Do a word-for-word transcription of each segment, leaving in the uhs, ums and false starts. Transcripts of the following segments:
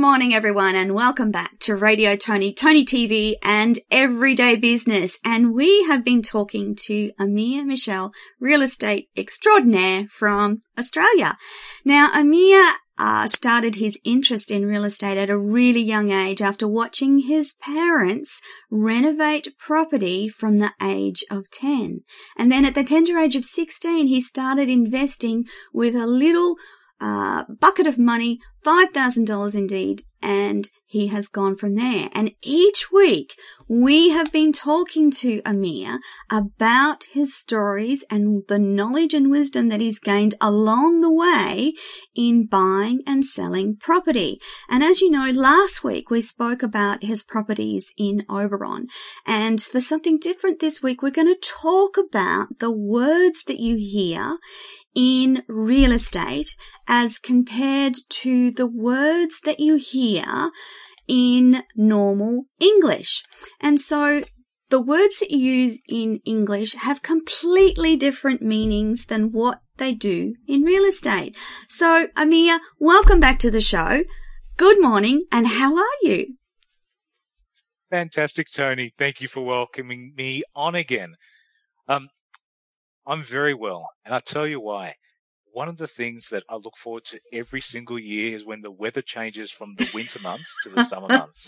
morning, everyone, and welcome back to Radio Tony, Tony T V, and Everyday Business. And we have been talking to Amir Michel, real estate extraordinaire from Australia. Now, Amir uh, started his interest in real estate at a really young age after watching his parents renovate property from the age of ten. And then at the tender age of sixteen, he started investing with a little Uh, bucket of money, five thousand dollars indeed, and he has gone from there. And each week we have been talking to Amir about his stories and the knowledge and wisdom that he's gained along the way in buying and selling property. And as you know, last week we spoke about his properties in Oberon. And for something different this week, we're going to talk about the words that you hear in real estate as compared to the words that you hear in normal English. And so the words that you use in English have completely different meanings than what they do in real estate. So, Amir, welcome back to the show. Good morning, and how are you? Fantastic, Tony. Thank you for welcoming me on again. Um, I'm very well, and I'll tell you why. One of the things that I look forward to every single year is when the weather changes from the winter months to the summer months.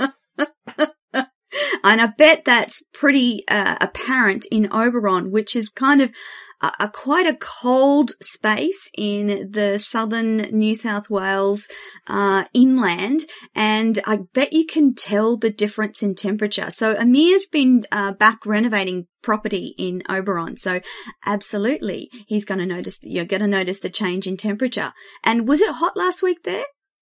And I bet that's pretty uh, apparent in Oberon, which is kind of a, a quite a cold space in the southern New South Wales uh, inland, and I bet you can tell the difference in temperature. So Amir's been uh, back renovating property in Oberon, so absolutely he's going to notice. You're going to notice the change in temperature. And was it hot last week there?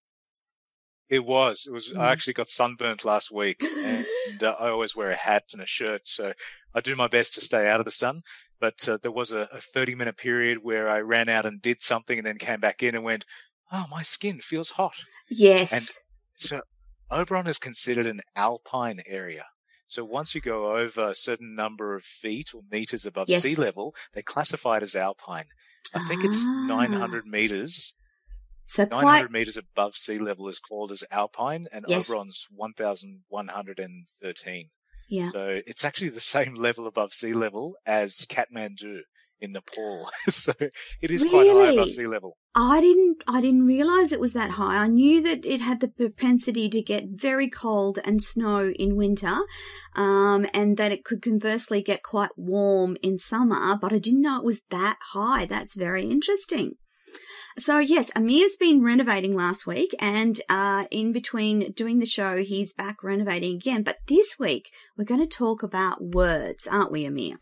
It was. It was. Mm. I actually got sunburnt last week, and uh, I always wear a hat and a shirt, so I do my best to stay out of the sun. But uh, there was a thirty-minute period where I ran out and did something, and then came back in and went, "Oh, my skin feels hot." Yes. And so Oberon is considered an alpine area. So once you go over a certain number of feet or meters above yes. sea level, they classify it as alpine. I think ah. it's nine hundred meters. So nine hundred quite... meters above sea level is called as alpine, and yes. Oberon's one thousand one hundred thirteen. Yeah. So it's actually the same level above sea level as Kathmandu in Nepal. So it is really? quite high above sea level. I didn't, I didn't realize it was that high. I knew that it had the propensity to get very cold and snow in winter, um, and that it could conversely get quite warm in summer, but I didn't know it was that high. That's very interesting. So yes, Amir's been renovating last week, and uh, in between doing the show, he's back renovating again. But this week, we're going to talk about words, aren't we, Amir?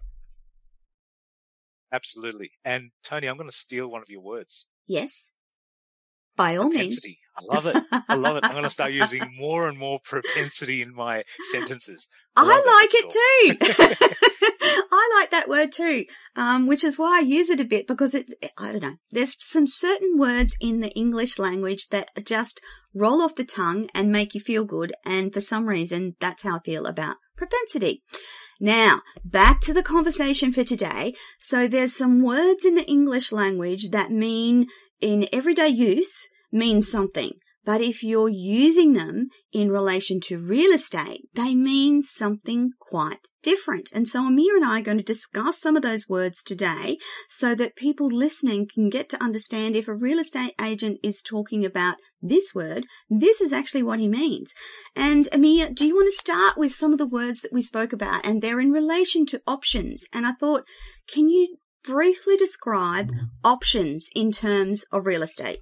Absolutely. And Tony, I'm going to steal one of your words. Yes. By all propensity. means. I love it. I love it. I'm going to start using more and more propensity in my sentences. I, I like it too. I like that word too, um, which is why I use it a bit, because it's, I don't know, there's some certain words in the English language that just roll off the tongue and make you feel good. And for some reason, that's how I feel about propensity. Now, back to the conversation for today. So there's some words in the English language that mean, in everyday use, mean something. But if you're using them in relation to real estate, they mean something quite different. And so Amir and I are going to discuss some of those words today so that people listening can get to understand if a real estate agent is talking about this word, this is actually what he means. And Amir, do you want to start with some of the words that we spoke about? And they're in relation to options. And I thought, can you briefly describe options in terms of real estate?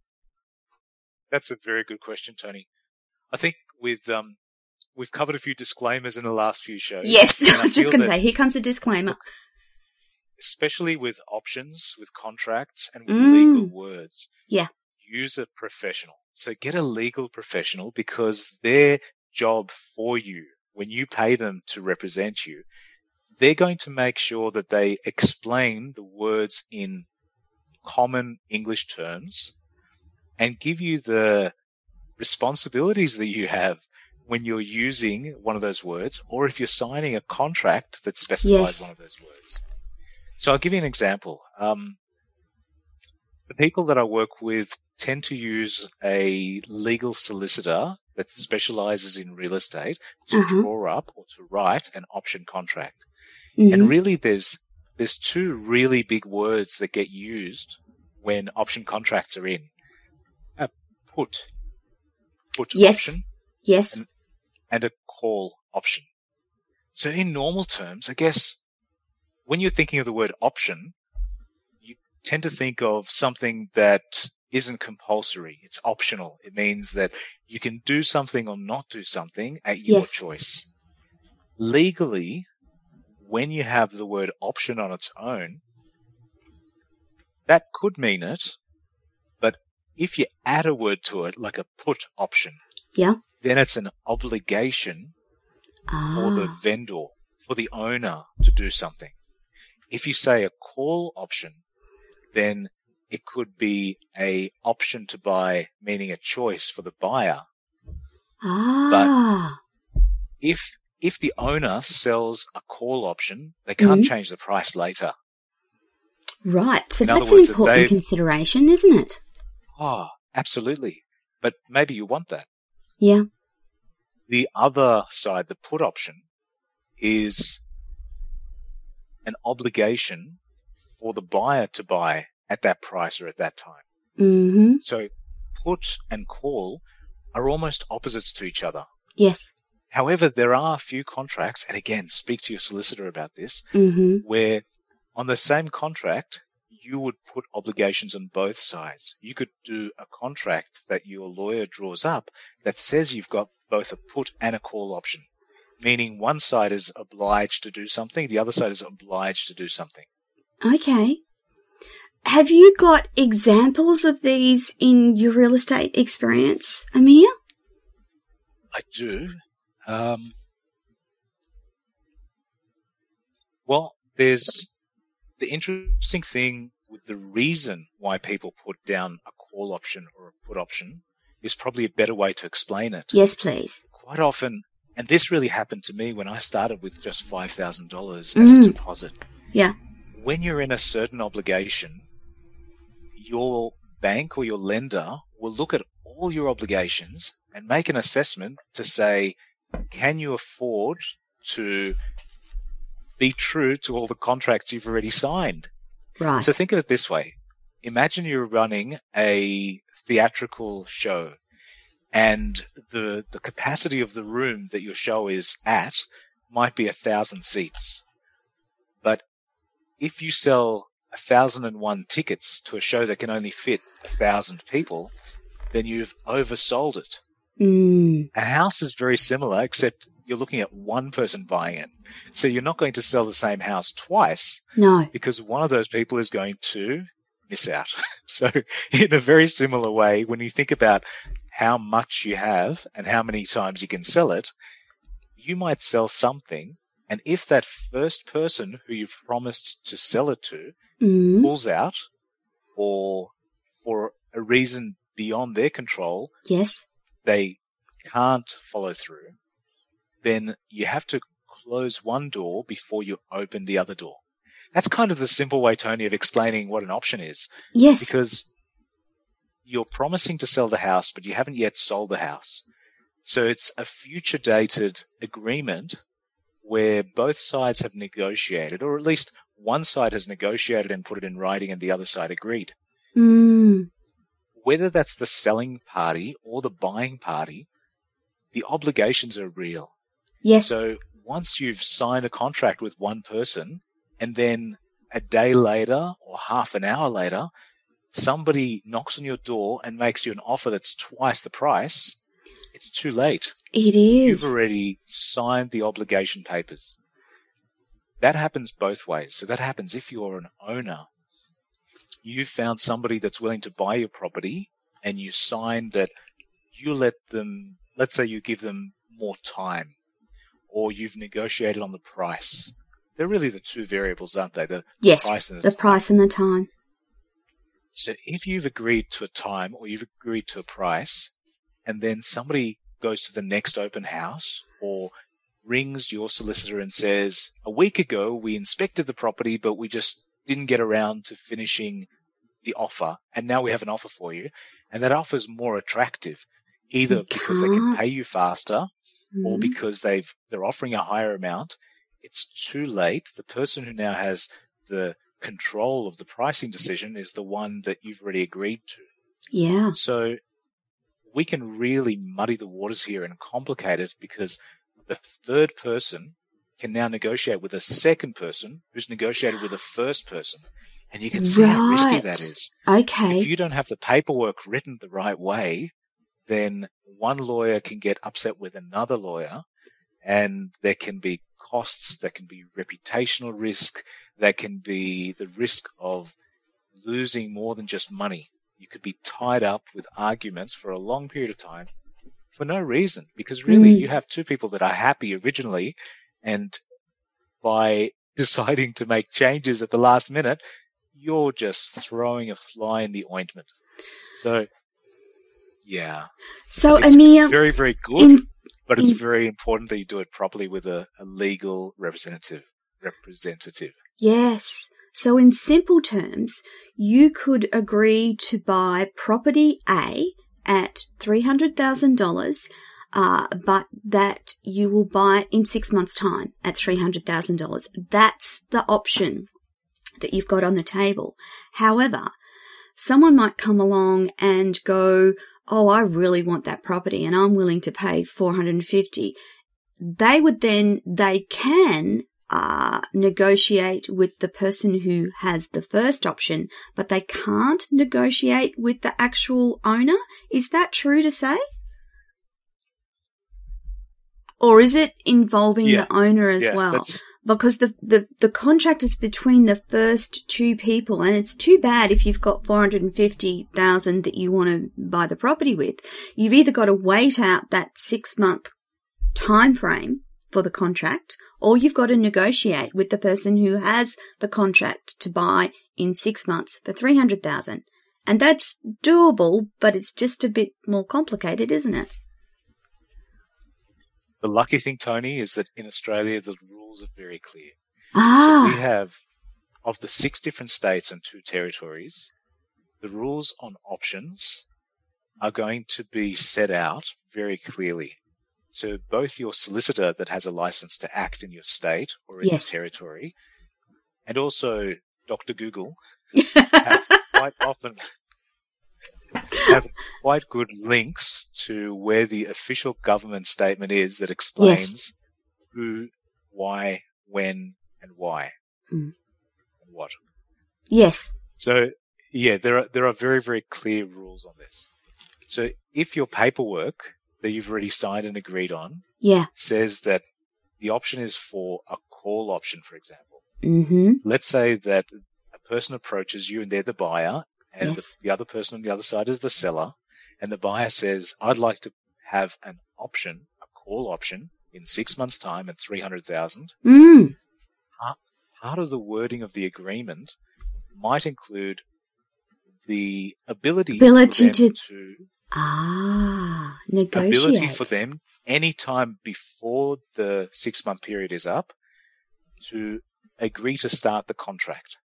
That's a very good question, Tony. I think with um, we've covered a few disclaimers in the last few shows. Yes, I was just going to say, here comes a disclaimer. Especially with options, with contracts, and with mm. legal words. Yeah. Use a professional. So get a legal professional, because their job for you, when you pay them to represent you, they're going to make sure that they explain the words in common English terms and give you the responsibilities that you have when you're using one of those words, or if you're signing a contract that specifies yes. one of those words. So I'll give you an example. Um, the people that I work with tend to use a legal solicitor that specializes in real estate to Uh-huh. draw up or to write an option contract. Mm-hmm. And really there's there's two really big words that get used when option contracts are in. A put, put Yes. option, Yes. and, and a call option. So in normal terms, I guess, when you're thinking of the word option, you tend to think of something that isn't compulsory. It's optional. It means that you can do something or not do something at your Yes. choice. Legally, when you have the word option on its own, that could mean it, but if you add a word to it, like a put option, Yeah. then it's an obligation for the Ah. vendor, for the owner to do something. If you say a call option, then it could be a option to buy, meaning a choice for the buyer. Ah. If if the owner sells a call option, they can't Mm. change the price later. Right. So In other that's an words, if important they- consideration, isn't it? Oh, absolutely. But maybe you want that. Yeah. The other side, the put option, is an obligation for the buyer to buy at that price or at that time. Mm-hmm. So put and call are almost opposites to each other. Yes. However, there are a few contracts, and again, speak to your solicitor about this, Mm-hmm. where on the same contract, you would put obligations on both sides. You could do a contract that your lawyer draws up that says you've got both a put and a call option, meaning one side is obliged to do something, the other side is obliged to do something. Okay. Have you got examples of these in your real estate experience, Amir? I do. Um, well, there's the interesting thing with the reason why people put down a call option or a put option is probably a better way to explain it. Yes, please. Quite often, and this really happened to me when I started with just five thousand dollars Mm. as a deposit. Yeah. When you're in a certain obligation, your bank or your lender will look at all your obligations and make an assessment to say, can you afford to be true to all the contracts you've already signed? Right. So think of it this way. Imagine you're running a theatrical show and the, the capacity of the room that your show is at might be a thousand seats. But if you sell a thousand and one tickets to a show that can only fit a thousand people, then you've oversold it. Mm. A house is very similar, except you're looking at one person buying it. So you're not going to sell the same house twice No. because one of those people is going to miss out. So in a very similar way, when you think about how much you have and how many times you can sell it, you might sell something, and if that first person who you've promised to sell it to Mm. pulls out, or for a reason beyond their control, Yes. they can't follow through, then you have to close one door before you open the other door. That's kind of the simple way, Tony, of explaining what an option is. Yes. Because you're promising to sell the house, but you haven't yet sold the house. So it's a future dated agreement where both sides have negotiated, or at least one side has negotiated and put it in writing and the other side agreed. Mm. Whether that's the selling party or the buying party, the obligations are real. Yes. So once you've signed a contract with one person, and then a day later or half an hour later, somebody knocks on your door and makes you an offer that's twice the price, it's too late. It is. You've already signed the obligation papers. That happens both ways. So that happens if you're an owner. You've found somebody that's willing to buy your property, and you sign that you let them, let's say you give them more time, or you've negotiated on the price. They're really the two variables, aren't they? The Yes. price and the The time. price and the time. So if you've agreed to a time or you've agreed to a price, and then somebody goes to the next open house or rings your solicitor and says, a week ago we inspected the property, but we just didn't get around to finishing the offer, and now we have an offer for you, and that offer is more attractive, either You because they can can't- pay you faster or Mhm. because they've they're offering a higher amount. It's too late. The person who now has the control of the pricing decision is the one that you've already agreed to. Yeah. So we can really muddy the waters here and complicate it because the third person can now negotiate with a second person who's negotiated with a first person. And you can see how risky that Right. is. Okay. If you don't have the paperwork written the right way, then one lawyer can get upset with another lawyer, and there can be costs, there can be reputational risk, there can be the risk of losing more than just money. You could be tied up with arguments for a long period of time for no reason, because really Mm. you have two people that are happy originally, and by deciding to make changes at the last minute, you're just throwing a fly in the ointment. So, yeah. So, It's Amir, very, very good, in, but it's in- very important that you do it properly with a, a legal representative. Representative. yes. So in simple terms, you could agree to buy property A at three hundred thousand dollars, uh, but that you will buy it in six months' time at three hundred thousand dollars. That's the option that you've got on the table. However, someone might come along and go, oh, I really want that property and I'm willing to pay four hundred fifty dollars. They would then, they can uh, negotiate with the person who has the first option, but they can't negotiate with the actual owner. Is that true to say? Or is it involving Yeah. the owner as Yeah, well? that's- Because the, the, the contract is between the first two people, and it's too bad if you've got four hundred fifty thousand that you want to buy the property with. You've either got to wait out that six month time frame for the contract, or you've got to negotiate with the person who has the contract to buy in six months for three hundred thousand. And that's doable, but it's just a bit more complicated, isn't it? The lucky thing, Tony, is that in Australia the rules are very clear. Ah. So we have, of the six different states and two territories, the rules on options are going to be set out very clearly. So both your solicitor that has a license to act in your state or in Yes. your territory, and also Doctor Google have quite often have quite good links to where the official government statement is that explains who, why, when, and why, Mm. and what. Yes. So yeah, there are there are very very clear rules on this. So if your paperwork that you've already signed and agreed on Yeah. says that the option is for a call option, for example, Mm-hmm. let's say that a person approaches you and they're the buyer, and Yes. the, the other person on the other side is the seller, and the buyer says, I'd like to have an option, a call option, in six months' time at three hundred thousand dollars. Mm. Part of the wording of the agreement might include the ability, Ability for them to- to Ah, negotiate. ability for them anytime before the six month period is up to agree to start the contract.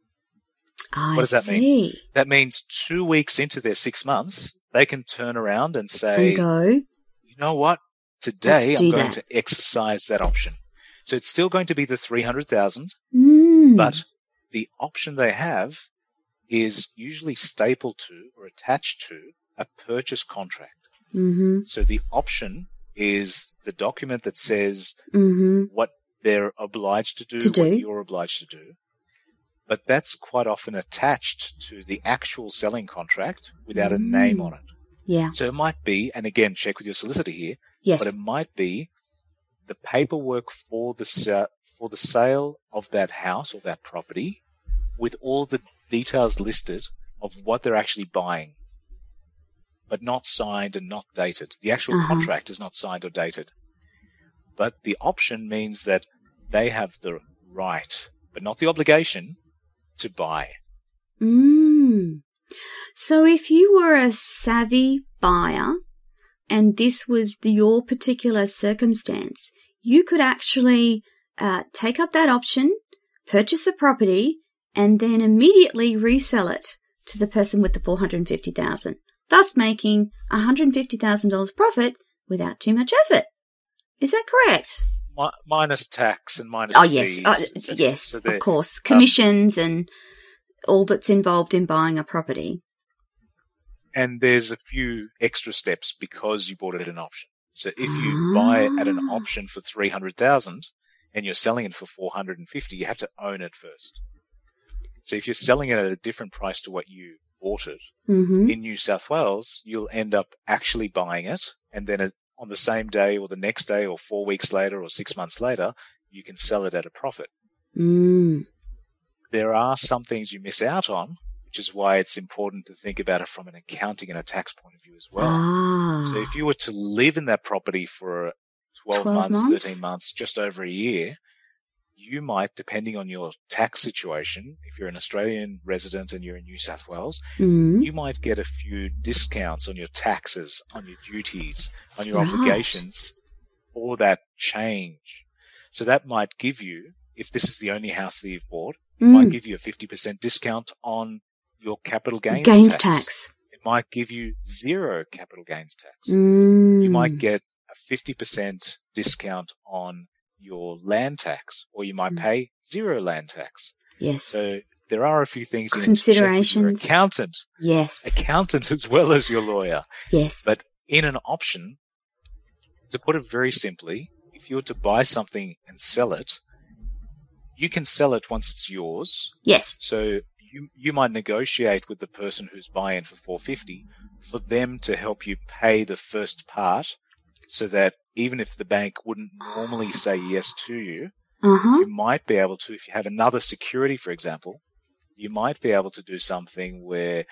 I What does that see. mean? That means two weeks into their six months, they can turn around and say, And go. you know what? Today Let's I'm do going that. to exercise that option. So it's still going to be the three hundred thousand, Mm. but the option they have is usually stapled to or attached to a purchase contract. Mm-hmm. So the option is the document that says Mm-hmm. what they're obliged to do, To do. what you're obliged to do. But that's quite often attached to the actual selling contract without a name Mm. on it. Yeah. So it might be, and again, check with your solicitor here, Yes. but it might be the paperwork for the sa- for the sale of that house or that property with all the details listed of what they're actually buying, but not signed and not dated. The actual Uh-huh. contract is not signed or dated. But the option means that they have the right, but not the obligation, to buy. Mm. So if you were a savvy buyer and this was the, your particular circumstance, you could actually uh, take up that option, purchase a property, and then immediately resell it to the person with the four hundred fifty thousand dollars, thus making one hundred fifty thousand dollars profit without too much effort. Is that correct? Mi- minus tax and minus oh, yes. fees. Oh, yes, so of course. Commissions um, and all that's involved in buying a property. And there's a few extra steps because you bought it at an option. So if you buy it at an option for three hundred thousand dollars and you're selling it for four hundred fifty thousand dollars, you have to own it first. So if you're selling it at a different price to what you bought it, mm-hmm. in New South Wales, you'll end up actually buying it, and then it, on the same day or the next day or four weeks later or six months later, you can sell it at a profit. Mm. There are some things you miss out on, which is why it's important to think about it from an accounting and a tax point of view as well. Ah. So if you were to live in that property for twelve, twelve months, months, thirteen months, just over a year, you might, depending on your tax situation, if you're an Australian resident and you're in New South Wales, mm. you might get a few discounts on your taxes, on your duties, on your right. obligations, or that change. So that might give you, if this is the only house that you've bought, it mm. might give you a fifty percent discount on your capital gains, gains tax. tax. It might give you zero capital gains tax. Mm. You might get a fifty percent discount on your land tax, or you might pay zero land tax. Yes. So there are a few things you considerations. Need to check with your accountant. Yes. Accountant as well as your lawyer. Yes. But in an option, to put it very simply, if you were to buy something and sell it, you can sell it once it's yours. Yes. So you you might negotiate with the person who's buying for four hundred fifty for them to help you pay the first part, so that even if the bank wouldn't normally say yes to you, uh-huh. you might be able to, if you have another security, for example, you might be able to do something where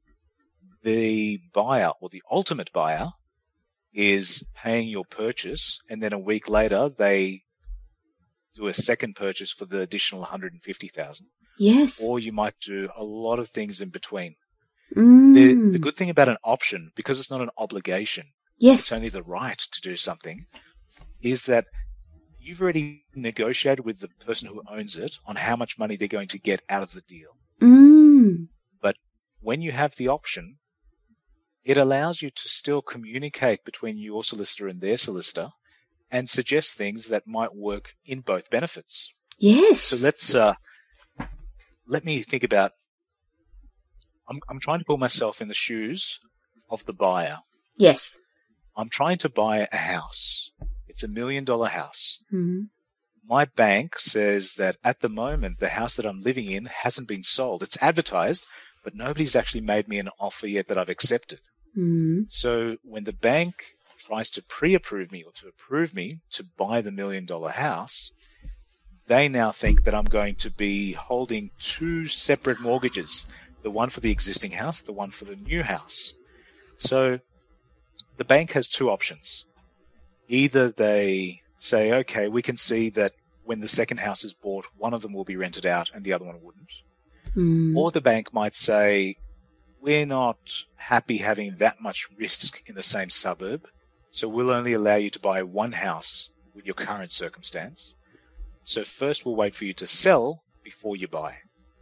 the buyer or the ultimate buyer is paying your purchase, and then a week later they do a second purchase for the additional one hundred fifty thousand dollars. Yes. Or you might do a lot of things in between. Mm. The, the good thing about an option, because it's not an obligation, yes. it's only the right to do something, is that you've already negotiated with the person who owns it on how much money they're going to get out of the deal. Mm. But when you have the option, it allows you to still communicate between your solicitor and their solicitor and suggest things that might work in both benefits. Yes. So let's, uh, let me think about, I'm, I'm trying to put myself in the shoes of the buyer. Yes. I'm trying to buy a house. It's a million dollar house. Mm-hmm. My bank says that at the moment, the house that I'm living in hasn't been sold. It's advertised, but nobody's actually made me an offer yet that I've accepted. Mm-hmm. So when the bank tries to pre-approve me or to approve me to buy the million dollar house, they now think that I'm going to be holding two separate mortgages, the one for the existing house, the one for the new house. So the bank has two options. Either they say, okay, we can see that when the second house is bought, one of them will be rented out and the other one wouldn't. Mm. Or the bank might say, we're not happy having that much risk in the same suburb, so we'll only allow you to buy one house with your current circumstance. So first we'll wait for you to sell before you buy.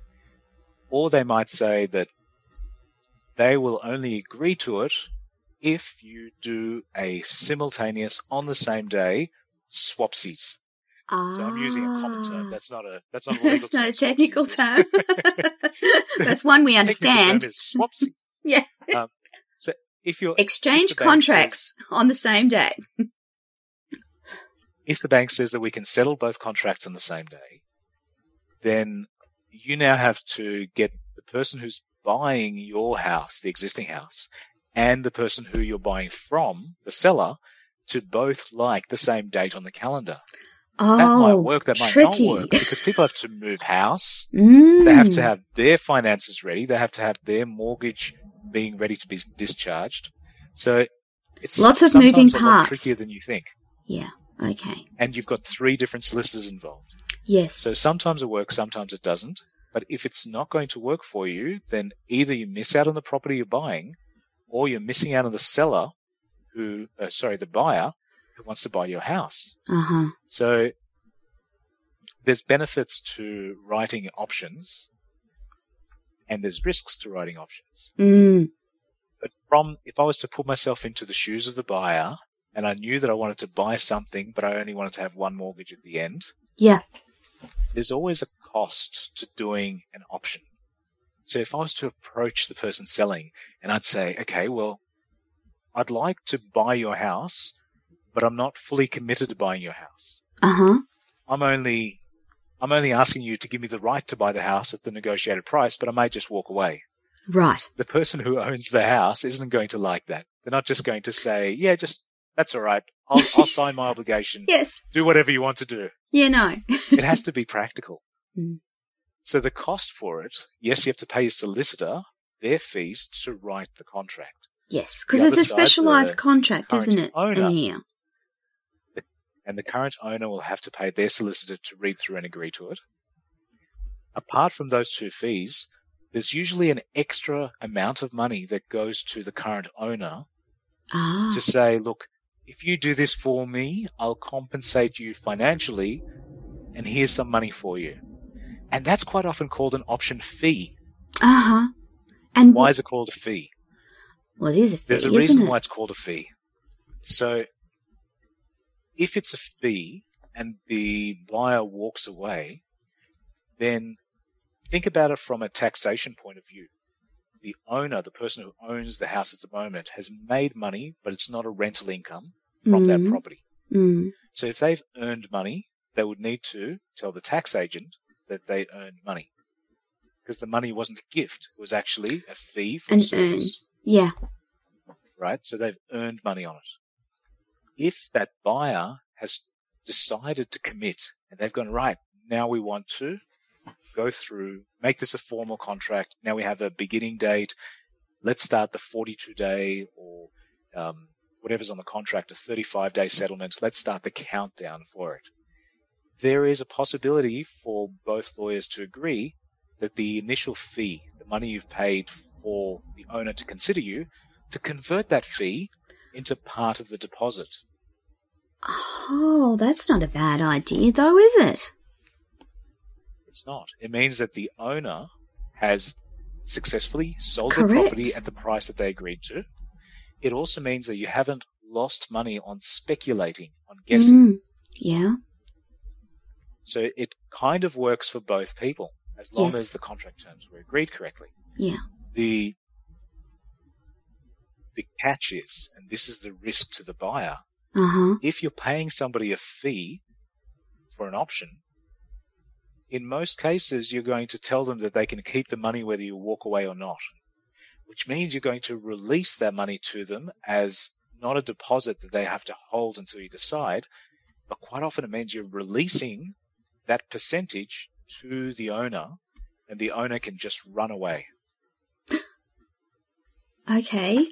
Or they might say that they will only agree to it if you do a simultaneous, on the same day, swapsies. Ah. So I'm using a common term. That's not a that's not a legal That's not term. a technical Swapsies. term. That's one we understand. Technical term is swapsies. Yeah. Um, so if you're Exchange if the bank contracts says, on the same day. if the bank says that we can settle both contracts on the same day, then you now have to get the person who's buying your house, the existing house, and the person who you're buying from, the seller, to both like the same date on the calendar. Oh, that might work, that might tricky. not work, because people have to move house. Mm. They have to have their finances ready. They have to have their mortgage being ready to be discharged. So it's lots of sometimes moving a lot parts. trickier than you think. Yeah. Okay. And you've got three different solicitors involved. Yes. So sometimes it works, sometimes it doesn't. But if it's not going to work for you, then either you miss out on the property you're buying, or you're missing out on the seller who, uh, sorry, the buyer who wants to buy your house. Uh-huh. So there's benefits to writing options, and there's risks to writing options. Mm. But from, if I was to put myself into the shoes of the buyer and I knew that I wanted to buy something, but I only wanted to have one mortgage at the end, Yeah. there's always a cost to doing an option. So if I was to approach the person selling and I'd say, okay, well, I'd like to buy your house, but I'm not fully committed to buying your house. Uh-huh. I'm only, I'm only asking you to give me the right to buy the house at the negotiated price, but I may just walk away. Right. The person who owns the house isn't going to like that. They're not just going to say, yeah, just, that's all right. I'll, I'll sign my obligation. Yes. Do whatever you want to do. Yeah, no. It has to be practical. Mm. So the cost for it, yes, you have to pay your solicitor their fees to write the contract. Yes, because The it's a other side, specialised the contract, current isn't it, owner. Amir? And the current owner will have to pay their solicitor to read through and agree to it. Apart from those two fees, there's usually an extra amount of money that goes to the current owner Ah. to say, look, if you do this for me, I'll compensate you financially, and here's some money for you. And that's quite often called an option fee. Uh-huh. And Why wh- is it called a fee? well, it is a fee, There's a isn't reason it? why it's called a fee. So if it's a fee and the buyer walks away, then think about it from a taxation point of view. The owner, the person who owns the house at the moment, has made money, but it's not a rental income from that Mm. property. Mm. So if they've earned money, they would need to tell the tax agent that they earned money. Because the money wasn't a gift. It was actually a fee for An service. Yeah. Right? So they've earned money on it. If that buyer has decided to commit and they've gone, right, now we want to go through, make this a formal contract. Now we have a beginning date. Let's start the forty-two day or um, whatever's on the contract, a thirty-five day settlement. Let's start the countdown for it. There is a possibility for both lawyers to agree that the initial fee, the money you've paid for the owner to consider you, to convert that fee into part of the deposit. Oh, that's not a bad idea, though, is it? It's not. It means that the owner has successfully sold Correct. the property at the price that they agreed to. It also means that you haven't lost money on speculating, on guessing. Mm. Yeah. So it kind of works for both people, as long Yes. as the contract terms were agreed correctly. Yeah. The the catch is, and this is the risk to the buyer, Uh-huh. if you're paying somebody a fee for an option, in most cases you're going to tell them that they can keep the money whether you walk away or not, which means you're going to release that money to them as not a deposit that they have to hold until you decide, but quite often it means you're releasing that percentage to the owner, and the owner can just run away. Okay.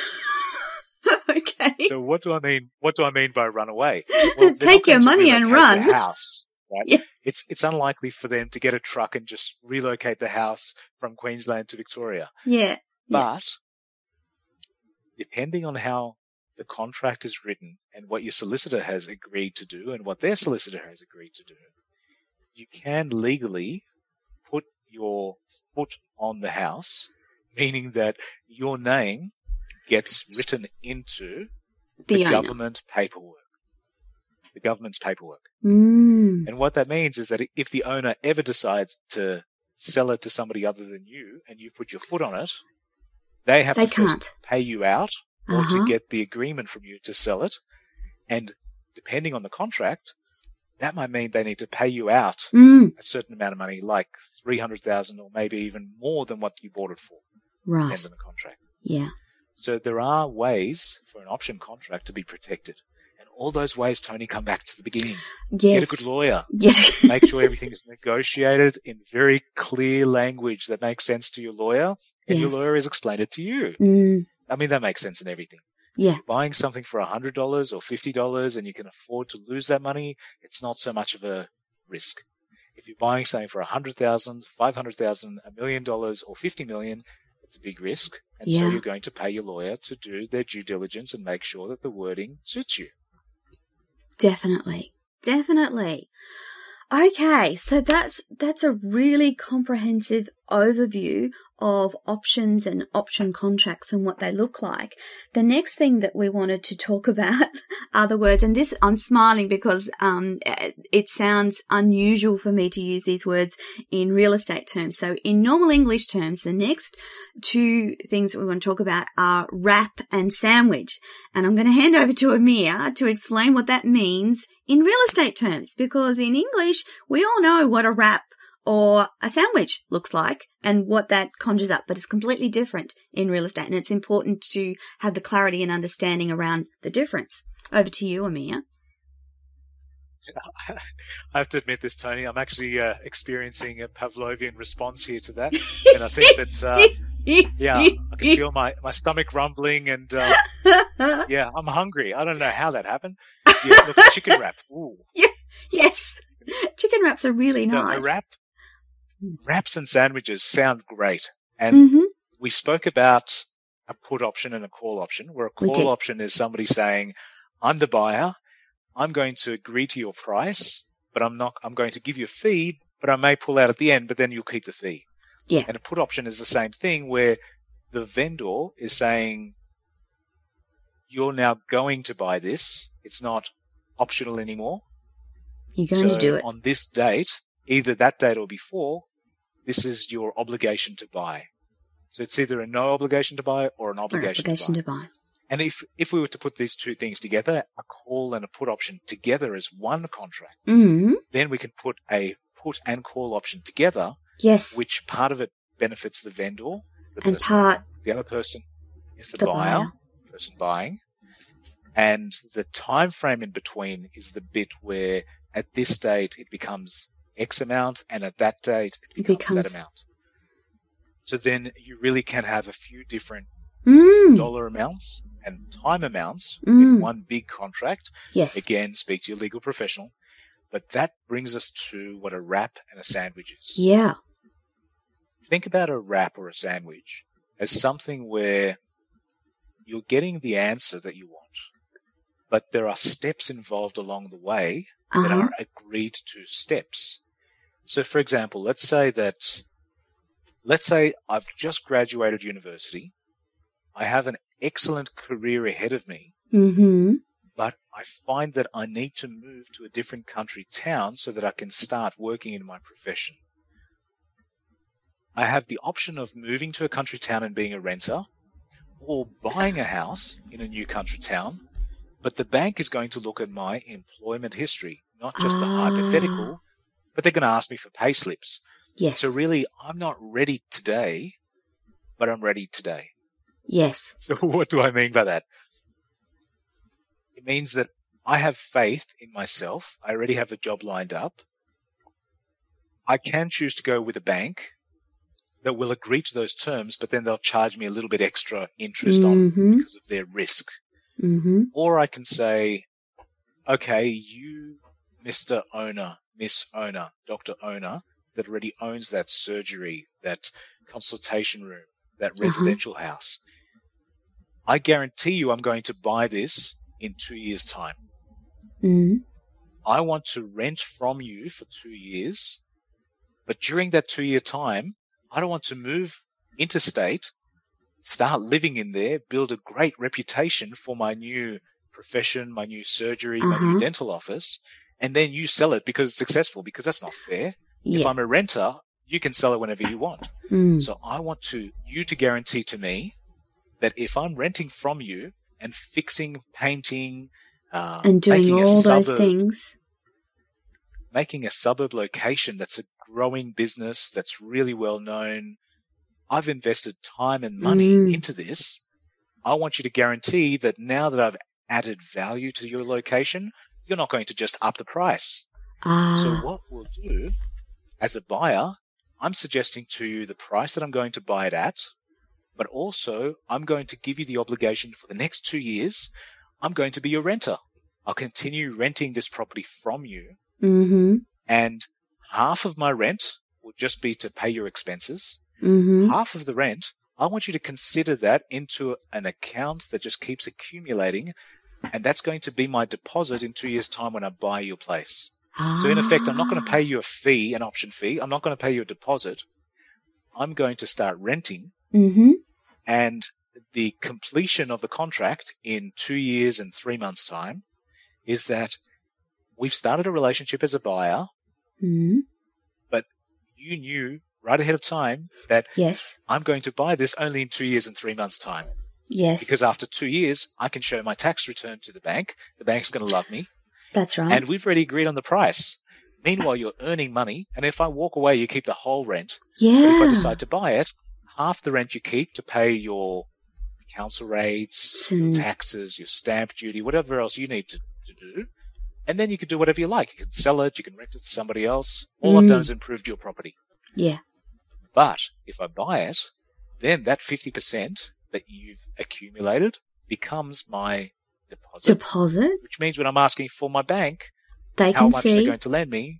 Okay. So what do I mean? What do I mean by run away? Well, they're not Take your going to money and relocate run. the house, right? Yeah. It's it's unlikely for them to get a truck and just relocate the house from Queensland to Victoria. Yeah. But depending on how the contract is written and what your solicitor has agreed to do and what their solicitor has agreed to do, you can legally put your foot on the house, meaning that your name gets written into The, the owner. government paperwork. The government's paperwork. Mm. And what that means is that if the owner ever decides to sell it to somebody other than you and you put your foot on it, they have They to first can't. pay you out or Uh-huh. to get the agreement from you to sell it. And depending on the contract, that might mean they need to pay you out Mm. a certain amount of money, like three hundred thousand dollars or maybe even more than what you bought it for. Right. Depends on the contract. Yeah. So there are ways for an option contract to be protected. And all those ways, Tony, come back to the beginning. Yes. Get a good lawyer. Get Make sure everything is negotiated in very clear language that makes sense to your lawyer, and your Yes. lawyer has explained it to you. Mm. I mean, that makes sense in everything. Yeah. Buying something for one hundred dollars or fifty dollars and you can afford to lose that money, it's not so much of a risk. If you're buying something for one hundred thousand dollars, five hundred thousand dollars, a million dollars, or fifty million dollars, it's a big risk. And so Yeah. you're going to pay your lawyer to do their due diligence and make sure that the wording suits you. Definitely. Definitely. Okay, so that's that's a really comprehensive overview of options and option contracts and what they look like, the next thing that we wanted to talk about are the words, and this, I'm smiling because um, it sounds unusual for me to use these words in real estate terms. So in normal English terms, the next two things that we want to talk about are wrap and sandwich. And I'm going to hand over to Amir to explain what that means in real estate terms, because in English, we all know what a wrap or a sandwich looks like and what that conjures up, but it's completely different in real estate, and it's important to have the clarity and understanding around the difference. Over to you, Amir. I have to admit this, Tony. I'm actually uh, experiencing a Pavlovian response here to that, and I think that uh, yeah, I can feel my, my stomach rumbling, and uh, yeah, I'm hungry. I don't know how that happened. Yeah, look, chicken wrap. Ooh. Yeah, yes, chicken wraps are really nice. The, the wrap. Wraps and sandwiches sound great. And mm-hmm. we spoke about a put option and a call option, where a call option is somebody saying, I'm the buyer, I'm going to agree to your price, but I'm not, I'm going to give you a fee, but I may pull out at the end, but then you'll keep the fee. Yeah. And a put option is the same thing, where the vendor is saying, you're now going to buy this. It's not optional anymore. You're going so to do it. On this date, either that date or before, this is your obligation to buy. So it's either a no obligation to buy or an obligation, or obligation to, buy. to buy. And if if we were to put these two things together, a call and a put option together as one contract, mm-hmm. then we can put a put and call option together. Yes. Which part of it benefits the vendor, the and person, part the other person is the, the buyer, buyer, the person buying, and the time frame in between is the bit where at this date it becomes X amount, and at that date it becomes, it becomes that amount. So then you really can have a few different mm. dollar amounts and time amounts mm. in one big contract. Yes. Again, speak to your legal professional. But that brings us to what a wrap and a sandwich is. Yeah. Think about a wrap or a sandwich as something where you're getting the answer that you want, but there are steps involved along the way that uh-huh. are agreed to steps. So, for example, let's say that, let's say I've just graduated university. I have an excellent career ahead of me, mm-hmm. but I find that I need to move to a different country town so that I can start working in my profession. I have the option of moving to a country town and being a renter, or buying a house in a new country town, but the bank is going to look at my employment history, not just ah. the hypothetical, but they're going to ask me for pay slips. Yes. So really, I'm not ready today, but I'm ready today. Yes. So what do I mean by that? It means that I have faith in myself. I already have a job lined up. I can choose to go with a bank that will agree to those terms, but then they'll charge me a little bit extra interest mm-hmm. on because of their risk. Mm-hmm. Or I can say, okay, you, Mister Owner, Miss Owner, Doctor Owner, that already owns that surgery, that consultation room, that uh-huh. residential house. I guarantee you I'm going to buy this in two years' time. Mm-hmm. I want to rent from you for two years, but during that two-year time, I don't want to move interstate, start living in there, build a great reputation for my new profession, my new surgery, uh-huh. my new dental office, and then you sell it because it's successful, because that's not fair. Yeah. If I'm a renter, you can sell it whenever you want. Mm. So I want to you to guarantee to me that if I'm renting from you and fixing, painting, uh, and doing all suburb, those things, making a suburb location that's a growing business that's really well known, I've invested time and money mm. into this. I want you to guarantee that now that I've added value to your location, you're not going to just up the price. Ah. So what we'll do as a buyer, I'm suggesting to you the price that I'm going to buy it at, but also I'm going to give you the obligation for the next two years. I'm going to be your renter. I'll continue renting this property from you. Mm-hmm. And half of my rent will just be to pay your expenses. Mm-hmm. Half of the rent, I want you to consider that into an account that just keeps accumulating. And that's going to be my deposit in two years' time when I buy your place. Ah. So in effect, I'm not going to pay you a fee, an option fee. I'm not going to pay you a deposit. I'm going to start renting, Mm-hmm. and the completion of the contract in two years and three months' time is that we've started a relationship as a buyer, Mm-hmm. but you knew right ahead of time that Yes. I'm going to buy this only in two years and three months' time. Yes. Because after two years, I can show my tax return to the bank. The bank's going to love me. That's right. And we've already agreed on the price. Meanwhile, you're earning money, and if I walk away, you keep the whole rent. yeah. But if I decide to buy it, half the rent you keep to pay your council rates, your Mm. taxes, your stamp duty, whatever else you need to, to do. And then you can do whatever you like. You can sell it, you can rent it to somebody else. All I've Mm. done is improved your property. Yeah. But if I buy it, then that fifty percent that you've accumulated becomes my deposit, Deposit. which means when I'm asking for my bank They how can much they're see. going to lend me,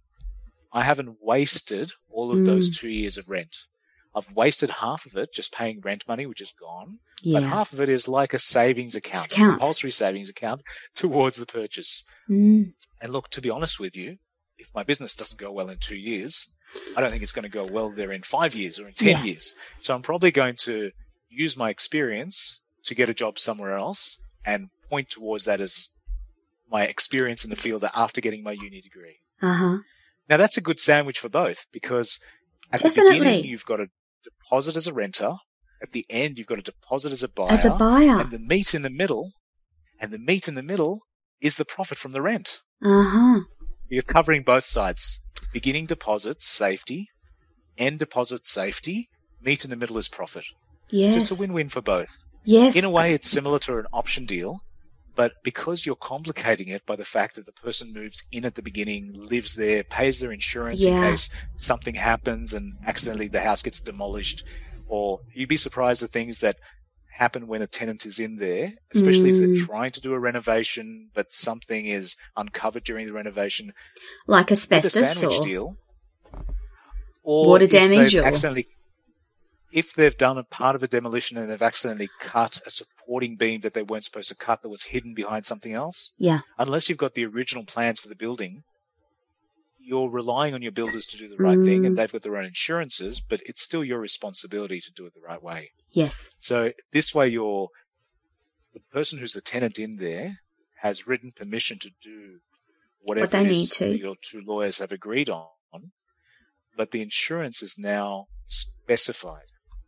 I haven't wasted all of Mm. those two years of rent. I've wasted half of it just paying rent money, which is gone, Yeah. but half of it is like a savings account, a Account. compulsory savings account towards the purchase. Mm. And look, to be honest with you, if my business doesn't go well in two years, I don't think it's going to go well there in five years or in ten Yeah. years. So I'm probably going to use my experience to get a job somewhere else and point towards that as my experience in the field after getting my uni degree. Uh-huh. Now that's a good sandwich for both, because at the Definitely. beginning you've got a deposit as a renter, at the end you've got a deposit as a buyer, As a buyer. and the meat in the middle, and the meat in the middle is the profit from the rent. Uh-huh. You're covering both sides. Beginning deposits, safety, end deposit, safety, meat in the middle is profit. So Yes. it's a win-win for both. Yes. In a way, it's similar to an option deal, but because you're complicating it by the fact that the person moves in at the beginning, lives there, pays their insurance Yeah. in case something happens and accidentally the house gets demolished, or you'd be surprised at things that happen when a tenant is in there, especially if Mm. they're trying to do a renovation, but something is uncovered during the renovation. Like With a asbestos sandwich or deal, or water if damage they've or... accidentally, if they've done a part of a demolition and they've accidentally cut a supporting beam that they weren't supposed to cut that was hidden behind something else, Yeah. unless you've got the original plans for the building, you're relying on your builders to do the right thing, Mm. and they've got their own insurances, but it's still your responsibility to do it the right way. Yes. So this way, you're the person who's the tenant in there has written permission to do whatever What they it need is to. that your two lawyers have agreed on, but the insurance is now specified.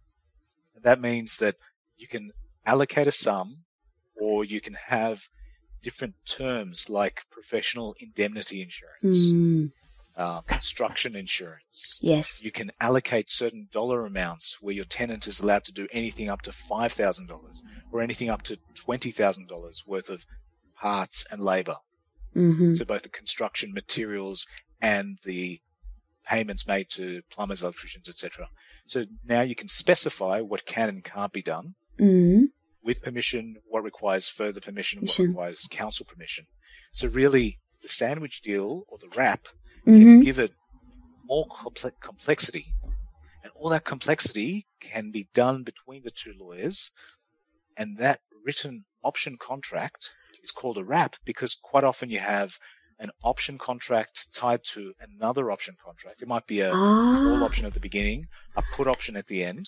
That means that you can allocate a sum, or you can have different terms like professional indemnity insurance, Mm. uh, construction insurance. Yes. You can allocate certain dollar amounts where your tenant is allowed to do anything up to five thousand dollars or anything up to twenty thousand dollars worth of parts and labor. Mm-hmm. So both the construction materials and the payments made to plumbers, electricians, et cetera. So now you can specify what can and can't be done Mm. with permission, what requires further permission, what Permission. requires council permission. So really, the sandwich deal or the wrap Mm-hmm. can give it more comple- complexity. And all that complexity can be done between the two lawyers. And that written option contract is called a wrap because quite often you have an option contract tied to another option contract. It might be a call Ah. option at the beginning, a put option at the end,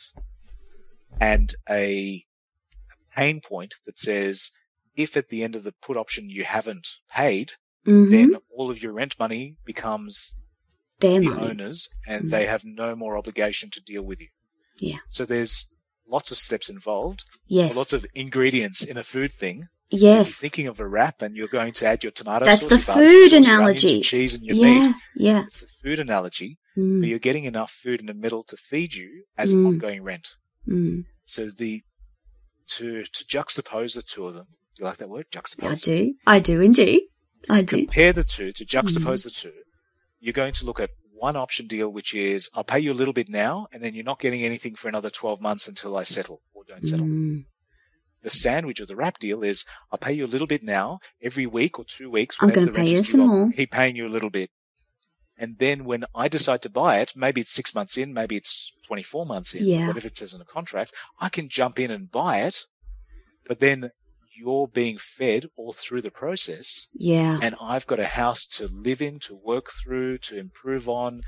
and a pain point that says if at the end of the put option you haven't paid, Mm-hmm. then all of your rent money becomes Their the money. owners and Mm. they have no more obligation to deal with you. Yeah. So there's lots of steps involved, Yes. lots of ingredients in a food thing. So if Yes. you're thinking of a wrap and you're going to add your tomato That's sauce, the your barbecue food sauce, your onions, analogy. your cheese and your Yeah. meat. Yeah. It's the food analogy, Mm. but you're getting enough food in the middle to feed you as Mm. ongoing rent. Mm. So the to to juxtapose the two of them. Do you like that word? Juxtapose. I do. I do indeed. I do. Compare the two, to juxtapose Mm. the two, you're going to look at one option deal, which is I'll pay you a little bit now, and then you're not getting anything for another twelve months until I settle or don't settle. Mm. The sandwich or the wrap deal is I'll pay you a little bit now, every week or two weeks. I'm whenever gonna the pay rent you is due, some I'll more. keep paying you a little bit. And then when I decide to buy it, maybe it's six months in, maybe it's twenty-four months in, Yeah. whatever it says in the contract, I can jump in and buy it, but then you're being fed all through the process. Yeah. And I've got a house to live in, to work through, to improve on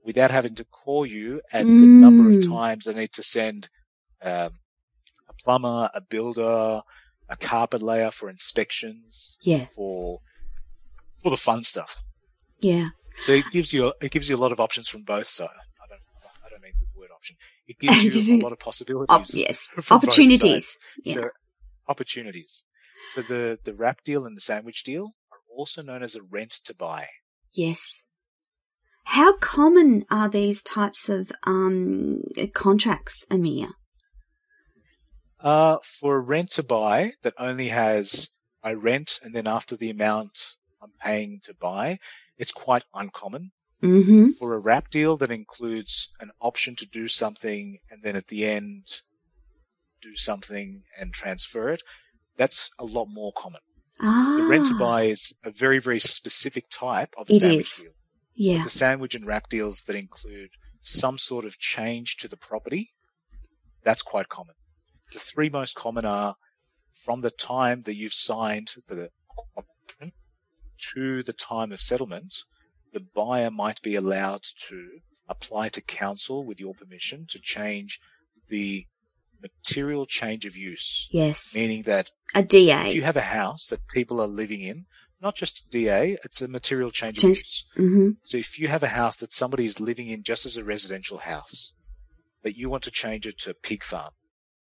without having to call you at Mm. the number of times I need to send um, a plumber, a builder, a carpet layer for inspections, Yeah. for for the fun stuff. Yeah. So it gives you it gives you a lot of options from both sides. I don't I don't mean the word option. It gives Gives you you a lot of possibilities. Op- yes. from both Opportunities. sides. Yeah. So opportunities. So the the wrap deal and the sandwich deal are also known as a rent to buy. Yes. How common are these types of um, contracts, Amir? Uh, for a rent to buy that only has I rent and then after the amount I'm paying to buy, it's quite uncommon. Mm-hmm. For a wrap deal that includes an option to do something and then at the end do something and transfer it, that's a lot more common. Ah. The rent to buy is a very, very specific type of a It sandwich is. deal. Yeah. The sandwich and wrap deals that include some sort of change to the property, that's quite common. The three most common are from the time that you've signed the option to the time of settlement, the buyer might be allowed to apply to council with your permission to change the material change of use. Yes. Meaning that A D if you A. have a house that people are living in, not just a D A, it's a material change of Change- use. Mm-hmm. So if you have a house that somebody is living in just as a residential house, but you want to change it to a pig farm,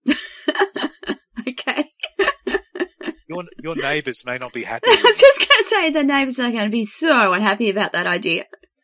Okay. your your neighbours may not be happy I with was it. just going to say the neighbours are going to be so unhappy about that idea.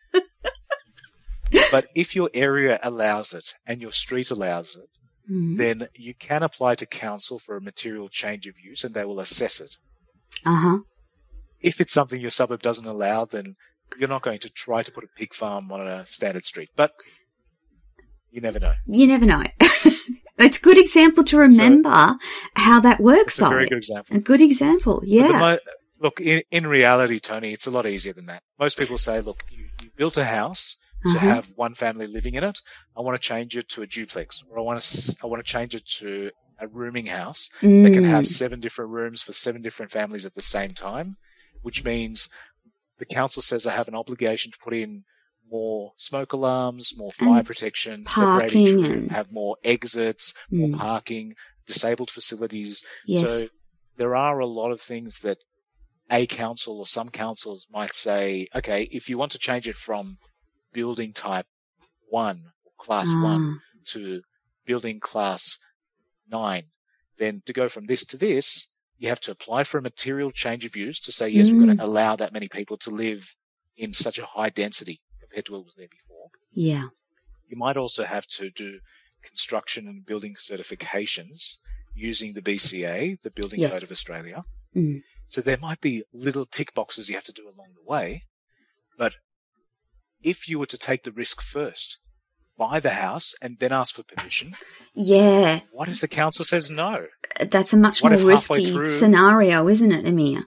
But if your area allows it and your street allows it, Mm. then you can apply to council for a material change of use and they will assess it. Uh-huh. If it's something your suburb doesn't allow, then you're not going to try to put a pig farm on a standard street. But you never know. You never know. It's a good example to remember how that works, It's a though. very good example. A good example, But yeah. the mo- look, in, in reality, Tony, it's a lot easier than that. Most people say, look, you, you built a house to Uh-huh. have one family living in it. I want to change it to a duplex, or I want to I want to change it to a rooming house that can have Mm. seven different rooms for seven different families at the same time, which means the council says I have an obligation to put in more smoke alarms, more fire And protection, parking separate each room, and- have more exits, more Mm. parking, disabled facilities. Yes. So there are a lot of things that a council or some councils might say, okay, if you want to change it from building type one or class Ah. one to building class nine, then to go from this to this, you have to apply for a material change of use to say, yes, we're going Mm. to allow that many people to live in such a high density compared to what was there before. Yeah. You might also have to do construction and building certifications using the B C A, the Building Yes. Code of Australia. Mm. So there might be little tick boxes you have to do along the way, but if you were to take the risk first, buy the house and then ask for permission, Yeah. what if the council says no? That's a much What more if halfway risky through- scenario, isn't it, Amir?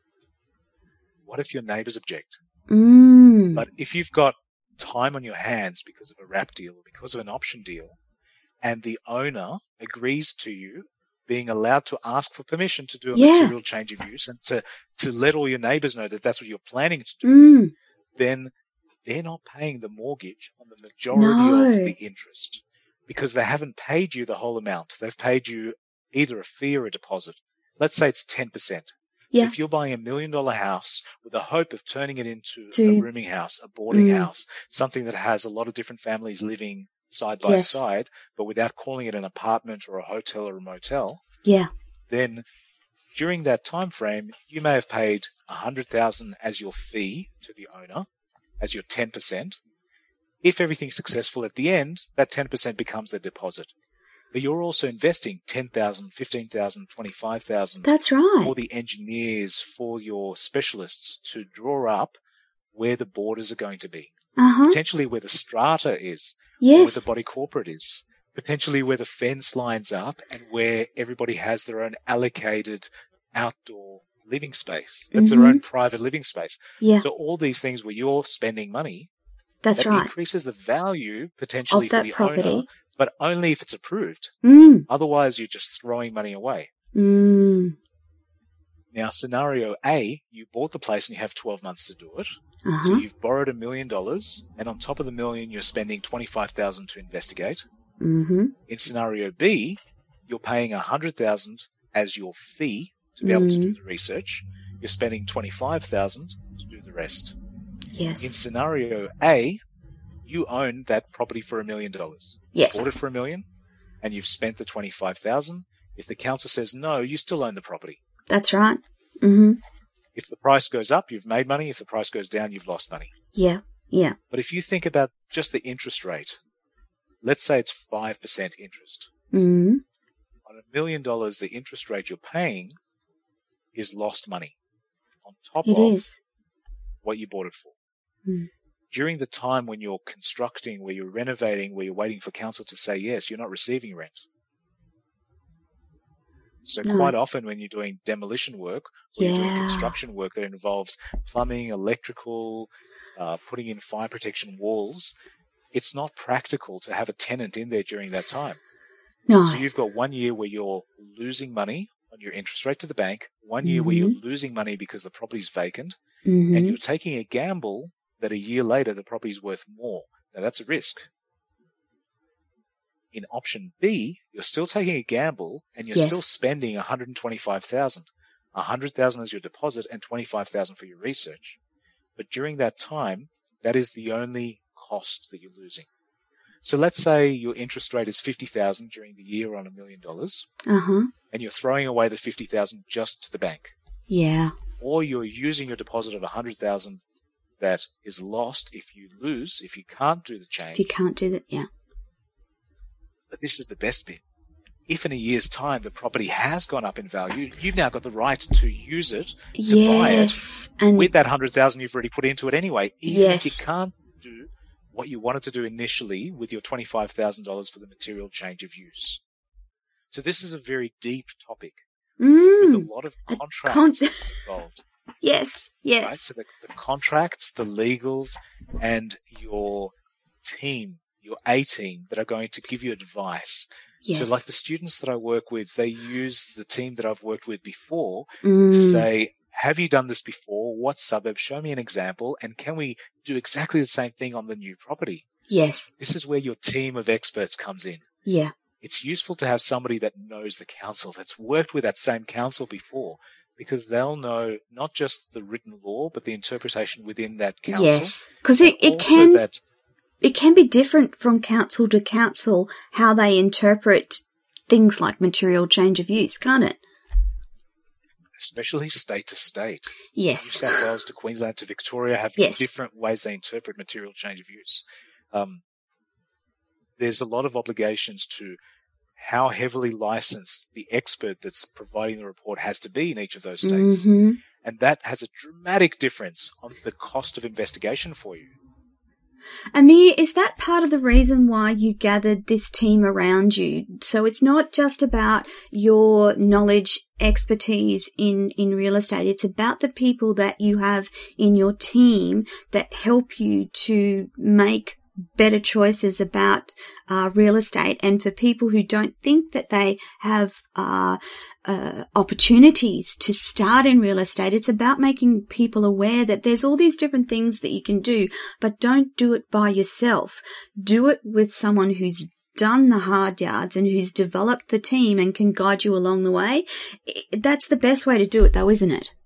What if your neighbours object? Mm. But if you've got time on your hands because of a wrap deal or because of an option deal, and the owner agrees to you being allowed to ask for permission to do a Yeah. material change of use and to, to let all your neighbours know that that's what you're planning to do, Mm. then they're not paying the mortgage on the majority No. of the interest because they haven't paid you the whole amount. They've paid you either a fee or a deposit. Let's say it's ten percent. Yeah. If you're buying a million dollar house with the hope of turning it into To- a rooming house, a boarding Mm. house, something that has a lot of different families living side by Yes. side, but without calling it an apartment or a hotel or a motel, Yeah. then during that time frame, you may have paid one hundred thousand dollars as your fee to the owner, as your ten percent. If everything's successful at the end, that ten percent becomes the deposit. But you're also investing ten thousand dollars, fifteen thousand dollars, twenty-five thousand dollars That's right. for the engineers, for your specialists to draw up where the borders are going to be. Uh-huh. Potentially where the strata is, or Yes. where the body corporate is. Potentially where the fence lines up and where everybody has their own allocated outdoor living space. That's Mhm. their own private living space. Yeah. So all these things where you're spending money, That's that right. increases the value potentially Of for that the property. owner, but only if it's approved. Mm. Otherwise, you're just throwing money away. Mm. Now, scenario A, you bought the place and you have twelve months to do it. Uh-huh. So you've borrowed a million dollars, and on top of the million, you're spending twenty-five thousand dollars to investigate. Mm-hmm. In scenario B, you're paying one hundred thousand dollars as your fee to be able Mm. to do the research. You're spending twenty-five thousand dollars to do the rest. Yes. In scenario A, you own that property for a million dollars. Yes. Bought it for a million, and you've spent the twenty-five thousand dollars. If the council says no, you still own the property. That's right. Mm-hmm. If the price goes up, you've made money. If the price goes down, you've lost money. Yeah. Yeah. But if you think about just the interest rate, let's say it's five percent interest. Mm-hmm. On a million dollars, the interest rate you're paying is lost money on top It of is. what you bought it for. Mm. During the time when you're constructing, where you're renovating, where you're waiting for council to say yes, you're not receiving rent. So No. quite often when you're doing demolition work, or you're doing Yeah. construction work that involves plumbing, electrical, uh, putting in fire protection walls, it's not practical to have a tenant in there during that time. No. So you've got one year where you're losing money on your interest rate to the bank, one year where you're losing money because the property's vacant, Mm-hmm. and you're taking a gamble that a year later the property's worth more. Now that's a risk. In option B, you're still taking a gamble and you're Yes. still spending one hundred twenty-five thousand dollars. one hundred thousand dollars as your deposit and twenty-five thousand dollars for your research. But during that time, that is the only cost that you're losing. So let's say your interest rate is fifty thousand dollars during the year on a million dollars, Uh-huh. and you're throwing away the fifty thousand dollars just to the bank. Yeah. Or you're using your deposit of one hundred thousand dollars that is lost if you lose, if you can't do the change. If you can't do that, yeah. But this is the best bit. If in a year's time the property has gone up in value, you've now got the right to use it, to buy it Yes. And with that one hundred thousand dollars you've already put into it anyway, even Yes. if you can't do what you wanted to do initially with your twenty-five thousand dollars for the material change of use. So this is a very deep topic with a mm, lot of a contracts con- involved. yes, yes. Right? So the, the contracts, the legals, and your team, your A team that are going to give you advice. Yes. So like the students that I work with, they use the team that I've worked with before mm, to say, have you done this before? What suburb? Show me an example. And can we do exactly the same thing on the new property? yes. This is where your team of experts comes in. Yeah. It's useful to have somebody that knows the council, that's worked with that same council before, because they'll know not just the written law, but the interpretation within that council. Yes. Because it, it Also can that it can be different from council to council how they interpret things like material change of use, can't it? especially state to state. New Yes. South Wales to Queensland to Victoria have Yes. different ways they interpret material change of use. Um, there's a lot of obligations to how heavily licensed the expert that's providing the report has to be in each of those states. hmm And that has a dramatic difference on the cost of investigation for you. Amir, is that part of the reason why you gathered this team around you? So it's not just about your knowledge, expertise in, in real estate. It's about the people that you have in your team that help you to make better choices about uh, real estate. And for people who don't think that they have uh, uh, opportunities to start in real estate, it's about making people aware that there's all these different things that you can do, but don't do it by yourself. Do it with someone who's done the hard yards and who's developed the team and can guide you along the way. That's the best way to do it, though, isn't it?